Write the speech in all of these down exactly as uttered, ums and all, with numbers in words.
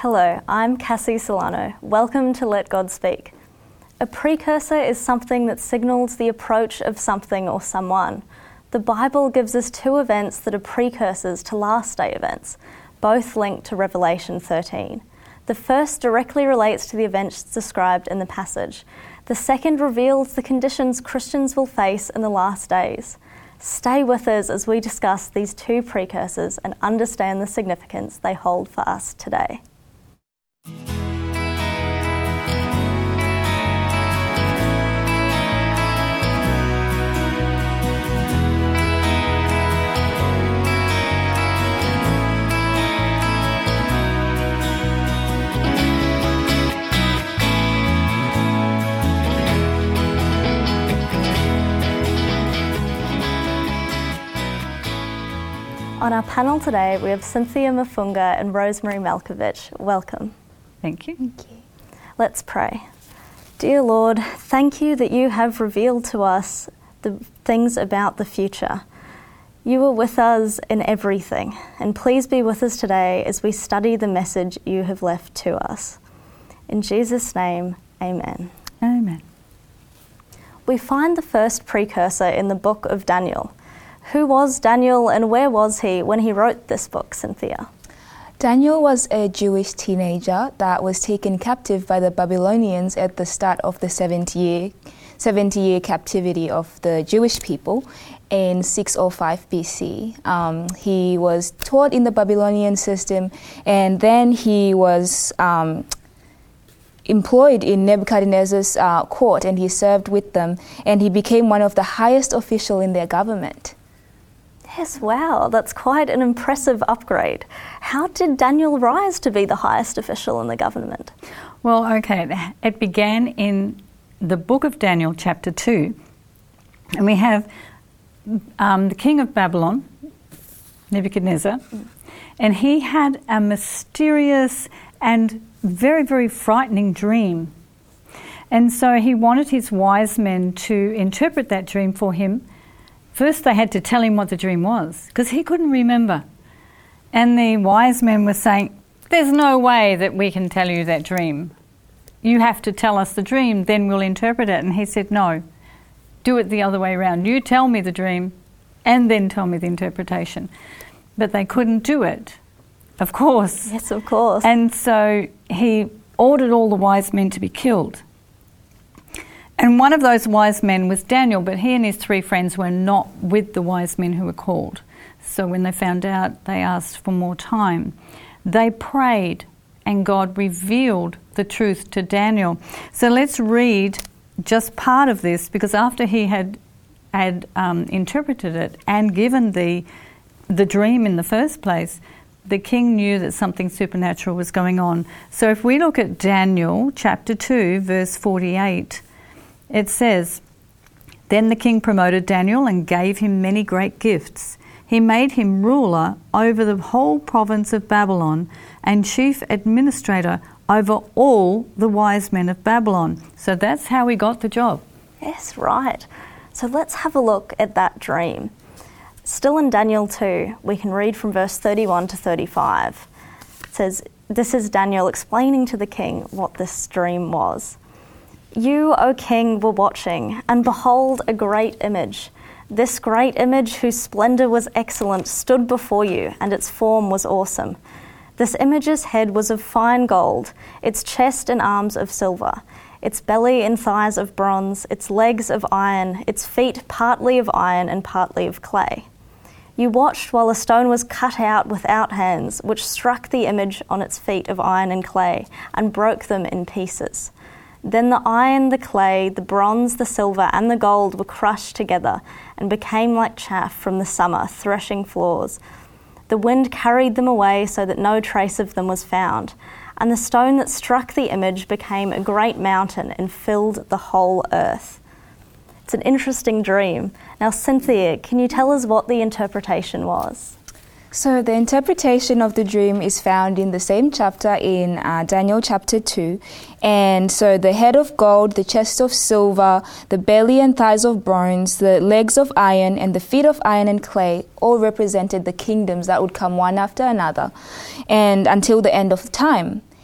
Hello, I'm Cassie Solano. Welcome to Let God Speak. A precursor is something that signals the approach of something or someone. The Bible gives us two events that are precursors to last day events, both linked to Revelation thirteen. The first directly relates to the events described in the passage. The second reveals the conditions Christians will face in the last days. Stay with us as we discuss these two precursors and understand the significance they hold for us today. On our panel today, we have Cynthia Mafunga and Rosemary Malkovich. Welcome. Thank you. Thank you. Let's pray. Dear Lord, thank you that you have revealed to us the things about the future. You are with us in everything, and please be with us today as we study the message you have left to us. In Jesus' name, amen. Amen. We find the first precursor in the book of Daniel. Who was Daniel and where was he when he wrote this book, Cynthia? Daniel was a Jewish teenager that was taken captive by the Babylonians at the start of the seventy-year seventy-year captivity of the Jewish people in six oh five B C. Um, he was taught in the Babylonian system, and then he was um, employed in Nebuchadnezzar's uh, court, and he served with them, and he became one of the highest officials in their government. Yes, wow, that's quite an impressive upgrade. How did Daniel rise to be the highest official in the government? Well, okay, it began in the book of Daniel, chapter two. And we have um, the king of Babylon, Nebuchadnezzar, mm. and he had a mysterious and very, very frightening dream. And so he wanted his wise men to interpret that dream for him. First, they had to tell him what the dream was, because he couldn't remember. And the wise men were saying, there's no way that we can tell you that dream. You have to tell us the dream, then we'll interpret it. And he said, no, do it the other way around. You tell me the dream, and then tell me the interpretation. But they couldn't do it, of course. Yes, of course. And so he ordered all the wise men to be killed. And one of those wise men was Daniel, but he and his three friends were not with the wise men who were called. So when they found out, they asked for more time. They prayed, and God revealed the truth to Daniel. So let's read just part of this, because after he had had um, interpreted it and given the the dream in the first place, the king knew that something supernatural was going on. So if we look at Daniel chapter two, verse forty-eight, it says, "Then the king promoted Daniel and gave him many great gifts. He made him ruler over the whole province of Babylon and chief administrator over all the wise men of Babylon." So that's how he got the job. Yes, right. So let's have a look at that dream. Still in Daniel two, we can read from verse thirty-one to thirty-five. It says, this is Daniel explaining to the king what this dream was. "You, O king, were watching, and behold, a great image. This great image, whose splendor was excellent, stood before you, and its form was awesome. This image's head was of fine gold, its chest and arms of silver, its belly and thighs of bronze, its legs of iron, its feet partly of iron and partly of clay. You watched while a stone was cut out without hands, which struck the image on its feet of iron and clay, and broke them in pieces. Then the iron, the clay, the bronze, the silver, and the gold were crushed together and became like chaff from the summer threshing floors. The wind carried them away so that no trace of them was found. And the stone that struck the image became a great mountain and filled the whole earth." It's an interesting dream. Now, Cynthia, can you tell us what the interpretation was? So the interpretation of the dream is found in the same chapter in uh, Daniel chapter two. And so the head of gold, the chest of silver, the belly and thighs of bronze, the legs of iron, and the feet of iron and clay all represented the kingdoms that would come one after another and until the end of time.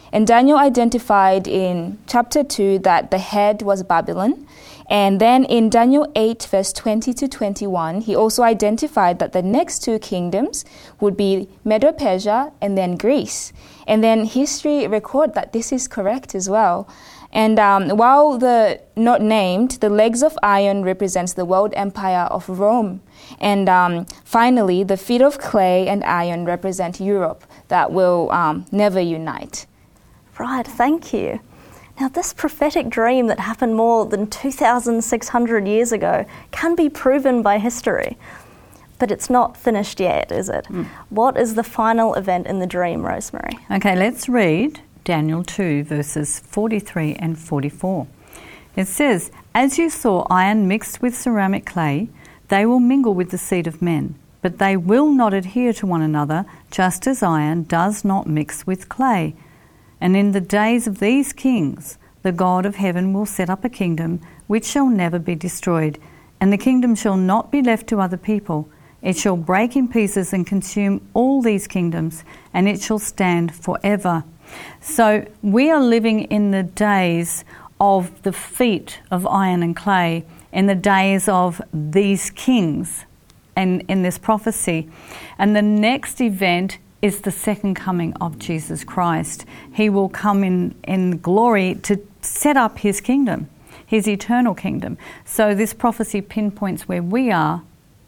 And Daniel identified in chapter two that the head was Babylon. And then in Daniel eight, verse twenty to twenty-one, he also identified that the next two kingdoms would be Medo-Persia and then Greece. And then history record that this is correct as well. And um, while the not named, the legs of iron represents the world empire of Rome. And um, finally, the feet of clay and iron represent Europe that will um, never unite. Right, thank you. Now, this prophetic dream that happened more than two thousand six hundred years ago can be proven by history. But it's not finished yet, is it? Mm. What is the final event in the dream, Rosemary? Okay, let's read Daniel two, verses forty-three and forty-four. It says, "As you saw iron mixed with ceramic clay, they will mingle with the seed of men, but they will not adhere to one another, just as iron does not mix with clay. And in the days of these kings, the God of heaven will set up a kingdom which shall never be destroyed, and the kingdom shall not be left to other people. It shall break in pieces and consume all these kingdoms, and it shall stand forever." So we are living in the days of the feet of iron and clay, in the days of these kings and in this prophecy. And the next event is the second coming of Jesus Christ. He will come in, in glory to set up his kingdom, his eternal kingdom. So this prophecy pinpoints where we are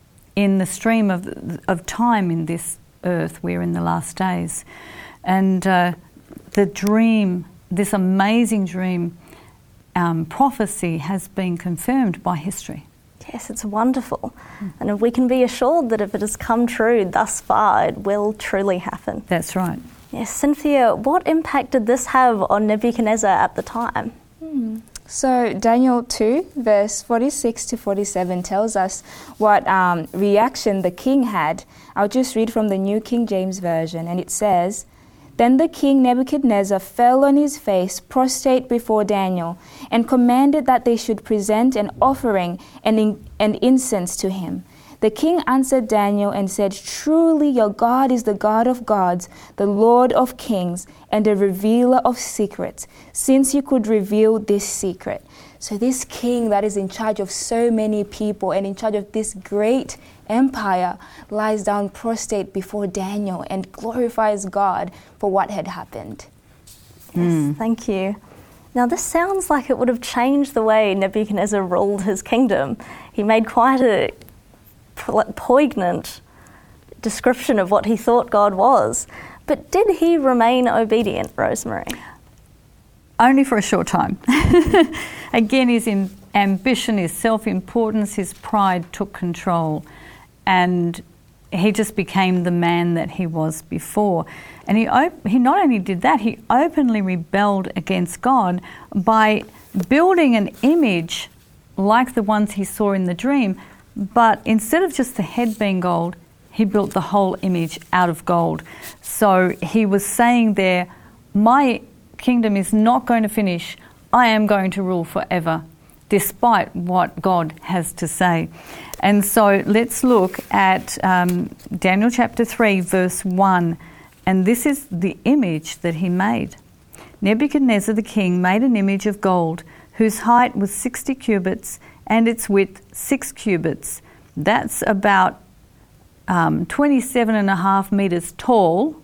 in the stream of, of time in this earth. We're in the last days. And uh, the dream, this amazing dream, um, prophecy has been confirmed by history. Yes, it's wonderful. Mm. And we can be assured that if it has come true thus far, it will truly happen. That's right. Yes, Cynthia, what impact did this have on Nebuchadnezzar at the time? Hmm. So Daniel two, verse forty-six to forty-seven tells us what um, reaction the king had. I'll just read from the New King James Version, and it says, "Then the king Nebuchadnezzar fell on his face, prostrate before Daniel, and commanded that they should present an offering and, in, and incense to him. The king answered Daniel and said, 'Truly your God is the God of gods, the Lord of kings, and a revealer of secrets, since you could reveal this secret.'" So this king that is in charge of so many people and in charge of this great empire lies down prostrate before Daniel and glorifies God for what had happened. Yes, mm. Thank you. Now this sounds like it would have changed the way Nebuchadnezzar ruled his kingdom. He made quite a poignant description of what he thought God was. But did he remain obedient, Rosemary? Only for a short time. Again, his in ambition, his self-importance, his pride took control, and he just became the man that he was before. And he op- he not only did that, he openly rebelled against God by building an image like the ones he saw in the dream, but instead of just the head being gold, he built the whole image out of gold. So he was saying there, my kingdom is not going to finish. I am going to rule forever, despite what God has to say. And so let's look at um, Daniel chapter three, verse one. And this is the image that he made. Nebuchadnezzar the king made an image of gold, whose height was sixty cubits, and its width six cubits. That's about um, twenty-seven and a half metres tall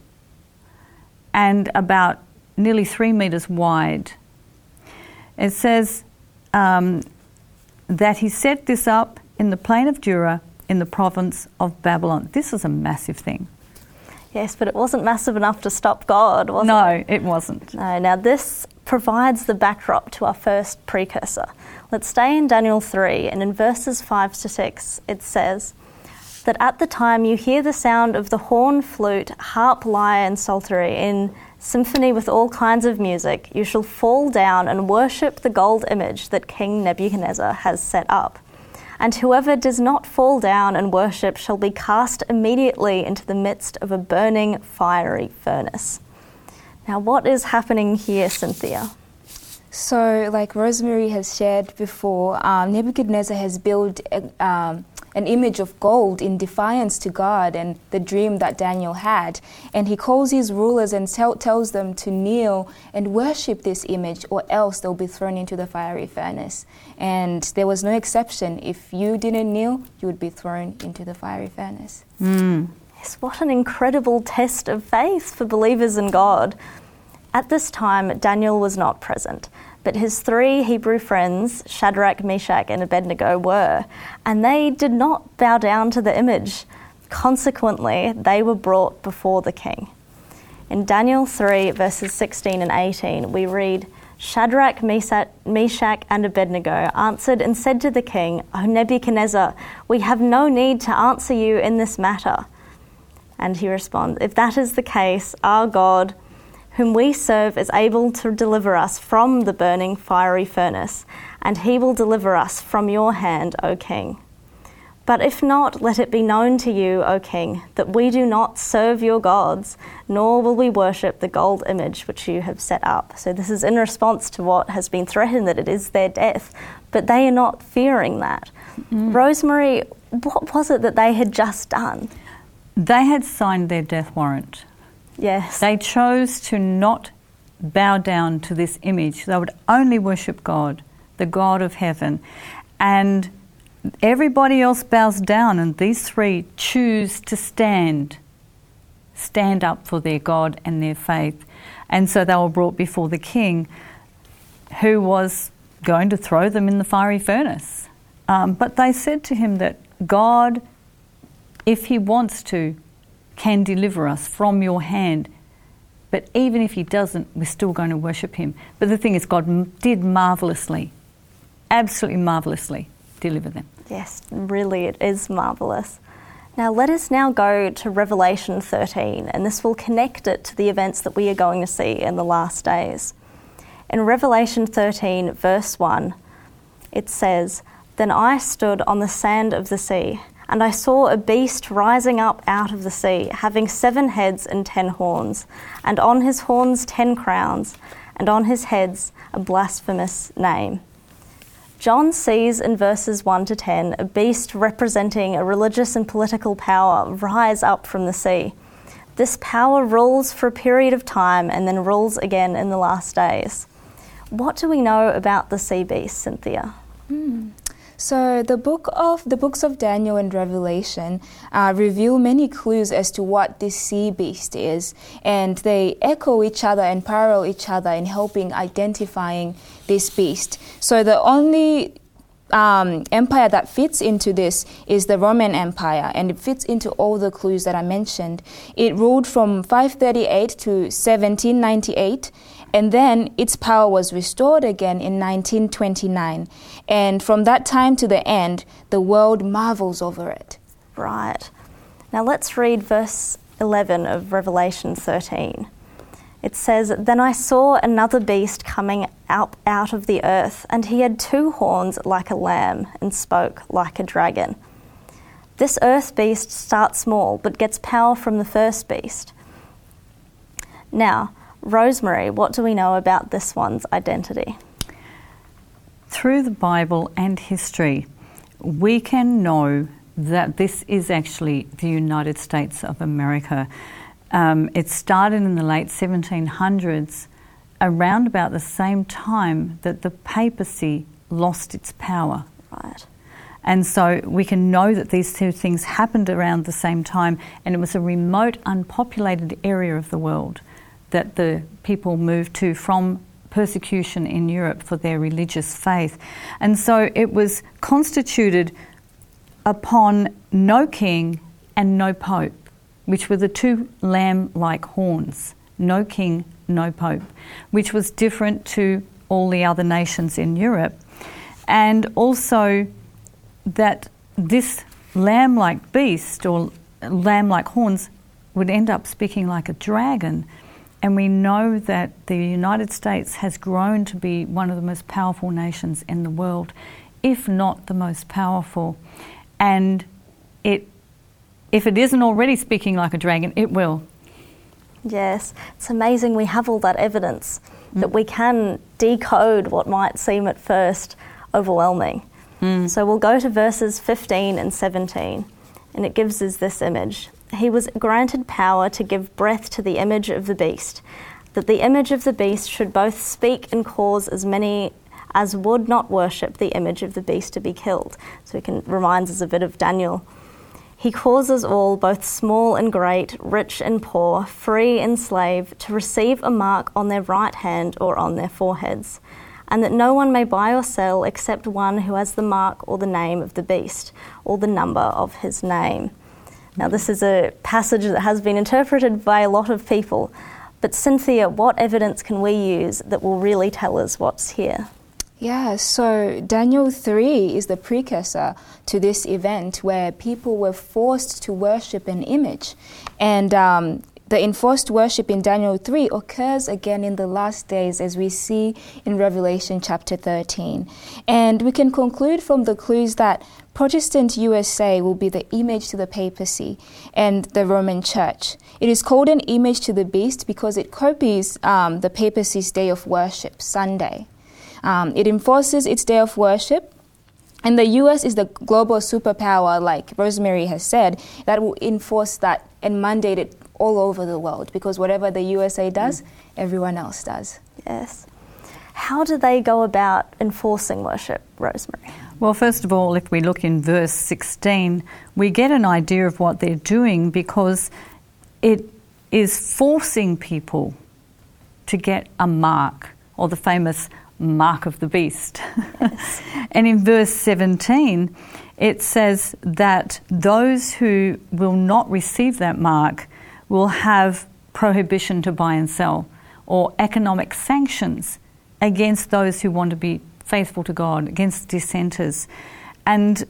and about nearly three metres wide. It says um, that he set this up in the plain of Dura in the province of Babylon. This is a massive thing. Yes, but it wasn't massive enough to stop God, was no, it? No, it wasn't. No, now this provides the backdrop to our first precursor. Let's stay in Daniel three, and in verses five to six it says that at the time you hear the sound of the horn, flute, harp, lyre and psaltery in symphony with all kinds of music, you shall fall down and worship the gold image that King Nebuchadnezzar has set up. And whoever does not fall down and worship shall be cast immediately into the midst of a burning fiery furnace. Now, what is happening here, Cynthia? So, like Rosemary has shared before, um, Nebuchadnezzar has built a, um, an image of gold in defiance to God and the dream that Daniel had. And he calls his rulers and tell, tells them to kneel and worship this image, or else they'll be thrown into the fiery furnace. And there was no exception. If you didn't kneel, you would be thrown into the fiery furnace. Mm. Yes, what an incredible test of faith for believers in God. At this time, Daniel was not present, but his three Hebrew friends, Shadrach, Meshach, and Abednego, were, and they did not bow down to the image. Consequently, they were brought before the king. In Daniel three, verses sixteen and eighteen, we read, Shadrach, Meshach, and Abednego answered and said to the king, O Nebuchadnezzar, we have no need to answer you in this matter. And he responds, if that is the case, our God, whom we serve, is able to deliver us from the burning fiery furnace, and he will deliver us from your hand, O king. But if not, let it be known to you, O king, that we do not serve your gods, nor will we worship the gold image which you have set up. So this is in response to what has been threatened, that it is their death, but they are not fearing that. Mm. Rosemary, what was it that they had just done? They had signed their death warrant. Yes. They chose to not bow down to this image. They would only worship God, the God of heaven. And everybody else bows down, and these three choose to stand, stand up for their God and their faith. And so they were brought before the king, who was going to throw them in the fiery furnace. Um, but they said to him that God, if he wants to, can deliver us from your hand. But even if he doesn't, we're still going to worship him. But the thing is, God m- did marvellously, absolutely marvellously deliver them. Yes, really, it is marvellous. Now let us now go to Revelation thirteen, and this will connect it to the events that we are going to see in the last days. In Revelation thirteen, verse one, it says, Then I stood on the sand of the sea, and I saw a beast rising up out of the sea, having seven heads and ten horns, and on his horns ten crowns, and on his heads a blasphemous name. John sees in verses one to ten a beast representing a religious and political power rise up from the sea. This power rules for a period of time and then rules again in the last days. What do we know about the sea beast, Cynthia? Mm. So the book of the books of Daniel and Revelation uh, reveal many clues as to what this sea beast is, and they echo each other and parallel each other in helping identifying this beast. So the only um, empire that fits into this is the Roman Empire, and it fits into all the clues that I mentioned. It ruled from five thirty-eight to seventeen ninety-eight. And then its power was restored again in nineteen twenty-nine. And from that time to the end, the world marvels over it. Right. Now let's read verse eleven of Revelation thirteen. It says, Then I saw another beast coming out, out of the earth, and he had two horns like a lamb and spoke like a dragon. This earth beast starts small, but gets power from the first beast. Now, Rosemary, what do we know about this one's identity? Through the Bible and history, we can know that this is actually the United States of America. Um, it started in the late seventeen hundreds, around about the same time that the papacy lost its power. Right. And so we can know that these two things happened around the same time, and it was a remote, unpopulated area of the world that the people moved to from persecution in Europe for their religious faith. And so it was constituted upon no king and no pope, which were the two lamb-like horns. No king, no pope, which was different to all the other nations in Europe. And also that this lamb-like beast or lamb-like horns would end up speaking like a dragon. And we know that the United States has grown to be one of the most powerful nations in the world, if not the most powerful. And it, if it isn't already speaking like a dragon, it will. Yes, it's amazing we have all that evidence, mm. that we can decode what might seem at first overwhelming. Mm. So we'll go to verses fifteen and seventeen, and it gives us this image. He was granted power to give breath to the image of the beast, that the image of the beast should both speak and cause as many as would not worship the image of the beast to be killed. So he can reminds us a bit of Daniel. He causes all, both small and great, rich and poor, free and slave, to receive a mark on their right hand or on their foreheads, and that no one may buy or sell except one who has the mark or the name of the beast, or the number of his name. Now, this is a passage that has been interpreted by a lot of people, but Cynthia, what evidence can we use that will really tell us what's here? Yeah, so Daniel three is the precursor to this event where people were forced to worship an image. And um, the enforced worship in Daniel three occurs again in the last days, as we see in Revelation chapter thirteen. And we can conclude from the clues that Protestant U S A will be the image to the papacy and the Roman Church. It is called an image to the beast because it copies um, the papacy's day of worship, Sunday. Um, it enforces its day of worship, and the U S is the global superpower, like Rosemary has said, that will enforce that and mandate it all over the world, because whatever the U S A does, mm. everyone else does. Yes. How do they go about enforcing worship, Rosemary? Well, first of all, if we look in verse sixteen, we get an idea of what they're doing, because it is forcing people to get a mark, or the famous mark of the beast. Yes. And in verse seventeen, it says that those who will not receive that mark will have prohibition to buy and sell, or economic sanctions against those who want to be faithful to God, against dissenters. And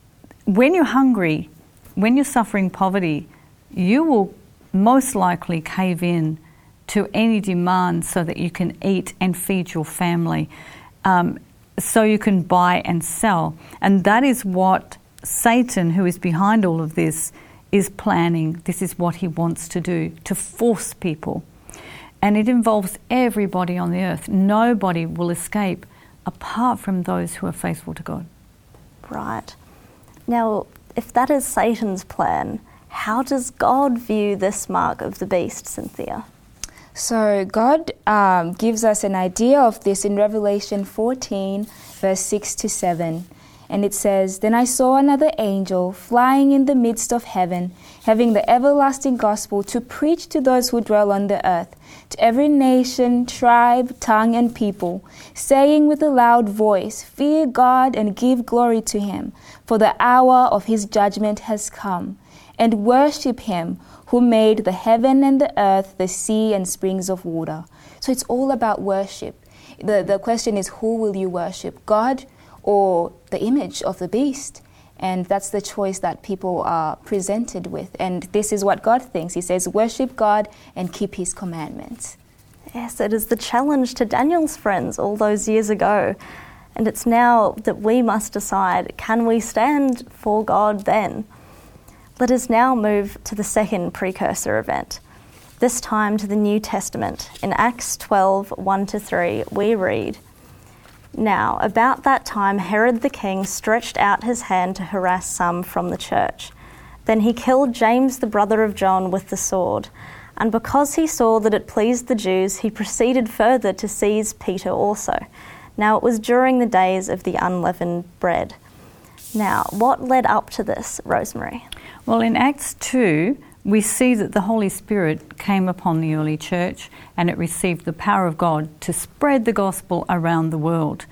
when you're hungry, when you're suffering poverty, you will most likely cave in to any demand so that you can eat and feed your family, um, so you can buy and sell. And that is what Satan, who is behind all of this, is planning. This is what he wants to do, to force people. And it involves everybody on the earth. Nobody will escape apart from those who are faithful to God. Right. Now, if that is Satan's plan, how does God view this mark of the beast, Cynthia? So God um, gives us an idea of this in Revelation fourteen, verse six to seven. And it says, "Then I saw another angel flying in the midst of heaven, having the everlasting gospel to preach to those who dwell on the earth, to every nation, tribe, tongue, and people, saying with a loud voice, 'Fear God and give glory to him, for the hour of his judgment has come. And worship him who made the heaven and the earth, the sea, and springs of water.'" So it's all about worship. The, the question is, who will you worship, God or the image of the beast? And that's the choice that people are presented with. And this is what God thinks. He says, worship God and keep his commandments. Yes, it is the challenge to Daniel's friends all those years ago. And it's now that we must decide, can we stand for God then? Let us now move to the second precursor event, this time to the New Testament. In Acts twelve, one to three, we read, "Now, about that time, Herod the king stretched out his hand to harass some from the church. Then he killed James, the brother of John, with the sword. And because he saw that it pleased the Jews, he proceeded further to seize Peter also. Now, it was during the days of the unleavened bread." Now, what led up to this, Rosemary? Well, in Acts two, we see that the Holy Spirit came upon the early church, and it received the power of God to spread the gospel around the world.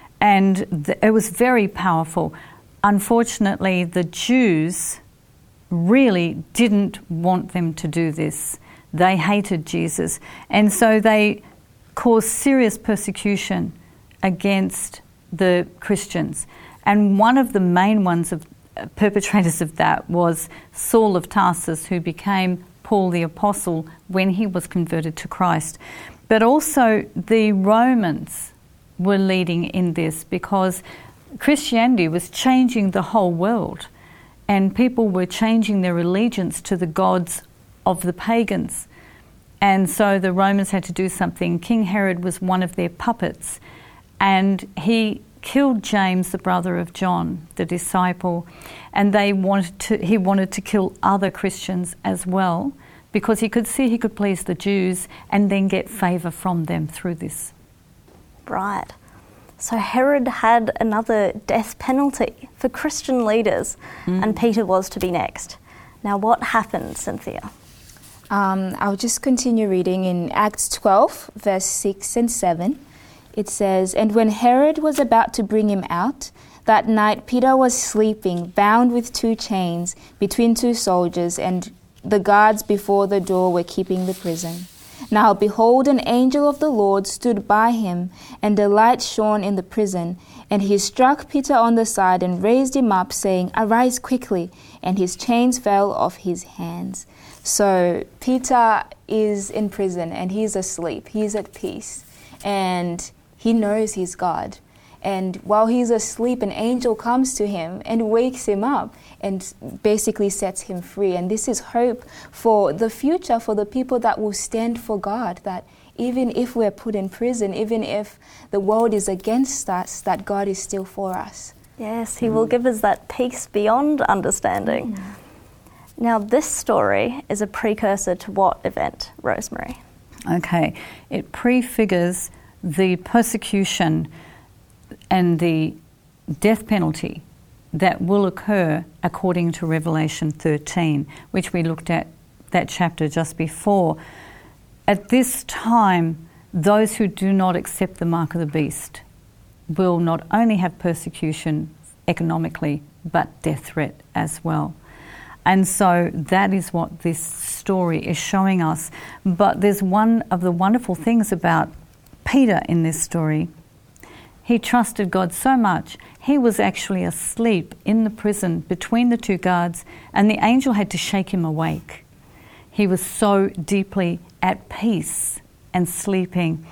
And th- it was very powerful. Unfortunately, the Jews really didn't want them to do this. They hated Jesus. And so they caused serious persecution against the Christians. And one of the main ones of perpetrators of that was Saul of Tarsus, who became Paul the Apostle when he was converted to Christ. But also the Romans were leading in this, because Christianity was changing the whole world, and people were changing their allegiance to the gods of the pagans. And so the Romans had to do something. King Herod was one of their puppets, and he killed James, the brother of John, the disciple, and they wanted to, he wanted to kill other Christians as well, because he could see he could please the Jews and then get favour from them through this. Right. So Herod had another death penalty for Christian leaders, mm. and Peter was to be next. Now, what happened, Cynthia? Um, I'll just continue reading in Acts twelve, verse six and seven. It says, "And when Herod was about to bring him out, that night Peter was sleeping, bound with two chains, between two soldiers, and the guards before the door were keeping the prison. Now behold, an angel of the Lord stood by him, and a light shone in the prison. And he struck Peter on the side and raised him up, saying, 'Arise quickly.' And his chains fell off his hands." So Peter is in prison and he's asleep. He's at peace. And he knows he's God. And while he's asleep, an angel comes to him and wakes him up and basically sets him free. And this is hope for the future, for the people that will stand for God, that even if we're put in prison, even if the world is against us, that God is still for us. Yes, he mm. will give us that peace beyond understanding. Mm. Now, this story is a precursor to what event, Rosemary? Okay, it prefigures the persecution and the death penalty that will occur according to Revelation thirteen, which we looked at that chapter just before. At this time, those who do not accept the mark of the beast will not only have persecution economically, but death threat as well. And so that is what this story is showing us. But there's one of the wonderful things about Peter in this story. He trusted God so much, he was actually asleep in the prison between the two guards, and the angel had to shake him awake. He was so deeply at peace and sleeping.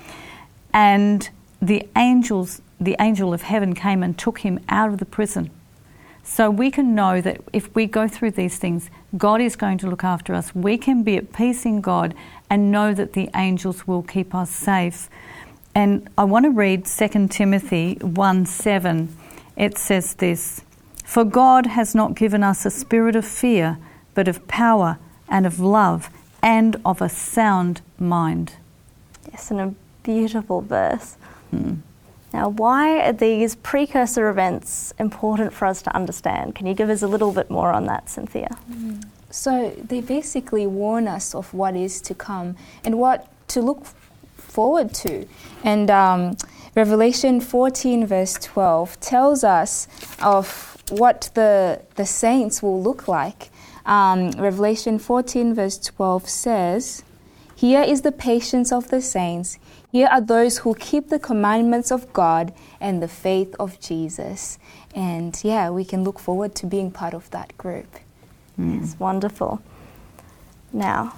And the angels, the angel of heaven came and took him out of the prison. So we can know that if we go through these things, God is going to look after us. We can be at peace in God and know that the angels will keep us safe. And I want to read Second Timothy one seven. It says this, "For God has not given us a spirit of fear, but of power and of love and of a sound mind." Yes, and a beautiful verse. Hmm. Now, why are these precursor events important for us to understand? Can you give us a little bit more on that, Cynthia? Mm. So they basically warn us of what is to come and what to look forward to. And um, Revelation fourteen verse twelve tells us of what the, the saints will look like. Um, Revelation fourteen verse twelve says, "Here is the patience of the saints. Here are those who keep the commandments of God and the faith of Jesus." And yeah, we can look forward to being part of that group. Mm. It's wonderful. Now,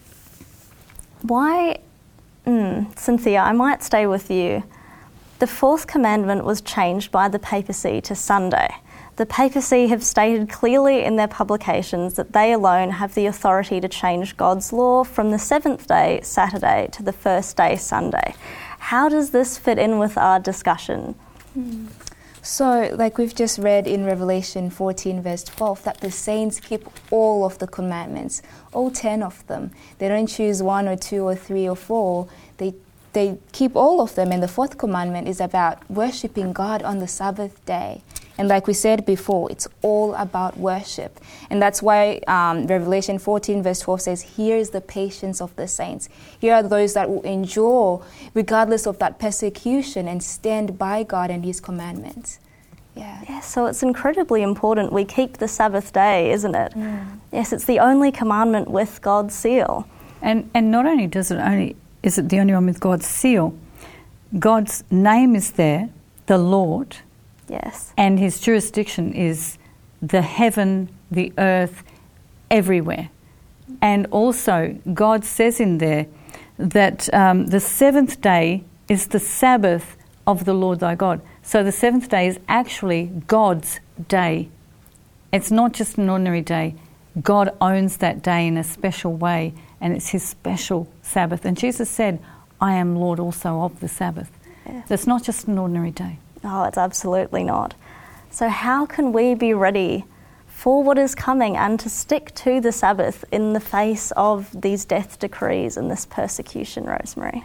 why, mm, Cynthia, I might stay with you. The fourth commandment was changed by the papacy to Sunday. The papacy have stated clearly in their publications that they alone have the authority to change God's law from the seventh day, Saturday, to the first day, Sunday. How does this fit in with our discussion? Mm. So, like we've just read in Revelation fourteen verse twelve, that the saints keep all of the commandments, all ten of them. They don't choose one or two or three or four. They they keep all of them. And the fourth commandment is about worshipping God on the Sabbath day. And like we said before, it's all about worship. And that's why um, Revelation fourteen verse twelve says, "Here is the patience of the saints." Here are those that will endure regardless of that persecution and stand by God and His commandments. Yeah. Yeah, so it's incredibly important we keep the Sabbath day, isn't it? Mm. Yes, it's the only commandment with God's seal. And and not only does it only is it the only one with God's seal, God's name is there, the Lord. Yes. And his jurisdiction is the heaven, the earth, everywhere. And also, God says in there that um, the seventh day is the Sabbath of the Lord thy God. So the seventh day is actually God's day. It's not just an ordinary day. God owns that day in a special way, and it's his special Sabbath. And Jesus said, "I am Lord also of the Sabbath." Yeah. So it's not just an ordinary day. No, it's absolutely not. So how can we be ready for what is coming and to stick to the Sabbath in the face of these death decrees and this persecution, Rosemary?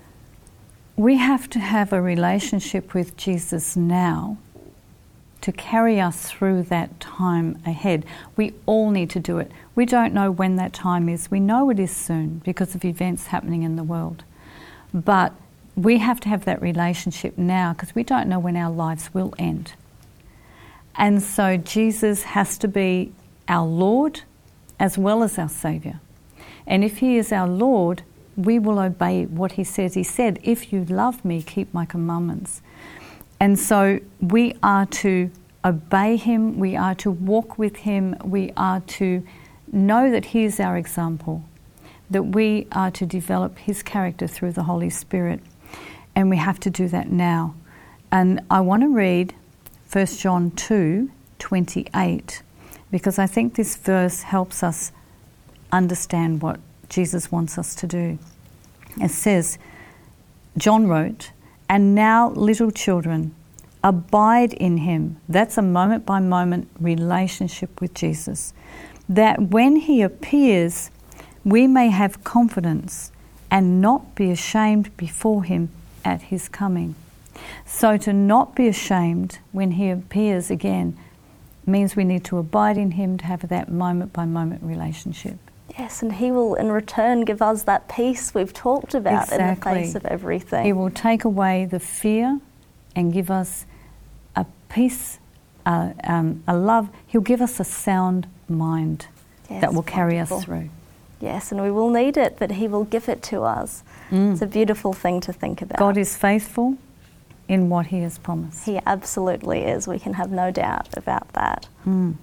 We have to have a relationship with Jesus now to carry us through that time ahead. We all need to do it. We don't know when that time is. We know it is soon because of events happening in the world. But we have to have that relationship now because we don't know when our lives will end. And so Jesus has to be our Lord as well as our Saviour. And if he is our Lord, we will obey what he says. He said, if you love me, keep my commandments. And so we are to obey him, we are to walk with him, we are to know that he is our example, that we are to develop his character through the Holy Spirit. And we have to do that now. And I want to read First John two twenty-eight, because I think this verse helps us understand what Jesus wants us to do. It says, John wrote, "And now, little children, abide in him." That's a moment-by-moment relationship with Jesus. "That when he appears, we may have confidence and not be ashamed before him at his coming." So to not be ashamed when he appears again means we need to abide in him to have that moment-by-moment relationship. Yes, and he will in return give us that peace we've talked about Exactly. in the face of everything. He will take away the fear and give us a peace, uh, um, a love. He'll give us a sound mind Yes, that will carry wonderful. us through. Yes, and we will need it, but he will give it to us. Mm. It's a beautiful thing to think about. God is faithful in what he has promised. He absolutely is. We can have no doubt about that. Mm.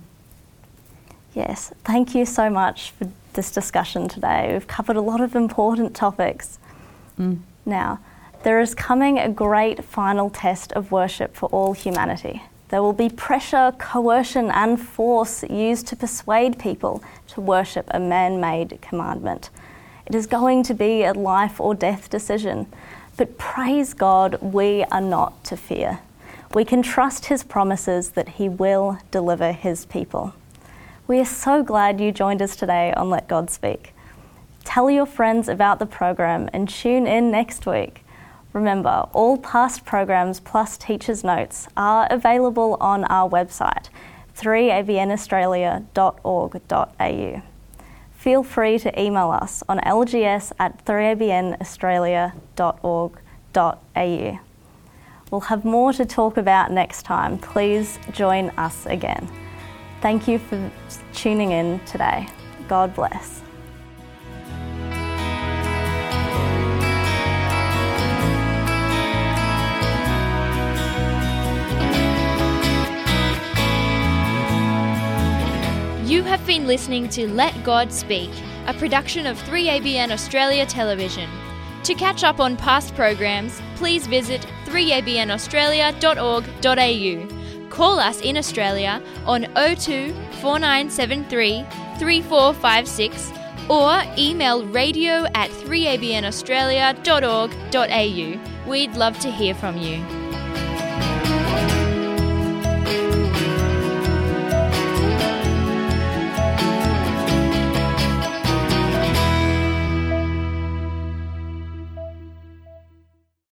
Yes, thank you so much for this discussion today. We've covered a lot of important topics. Mm. Now, there is coming a great final test of worship for all humanity. There will be pressure, coercion and force used to persuade people to worship a man-made commandment. It is going to be a life or death decision. But praise God, we are not to fear. We can trust his promises that he will deliver his people. We are so glad you joined us today on Let God Speak. Tell your friends about the program and tune in next week. Remember, all past programs plus teachers' notes are available on our website, three a b n australia dot org dot a u. Feel free to email us on l g s at three a b n australia dot org dot a u. We'll have more to talk about next time. Please join us again. Thank you for tuning in today. God bless. You have been listening to Let God Speak, a production of three A B N Australia Television. To catch up on past programs, please visit three a b n australia dot org dot a u. Call us in Australia on oh two, four nine seven three, three four five six or email radio at three a b n australia dot org dot a u. We'd love to hear from you.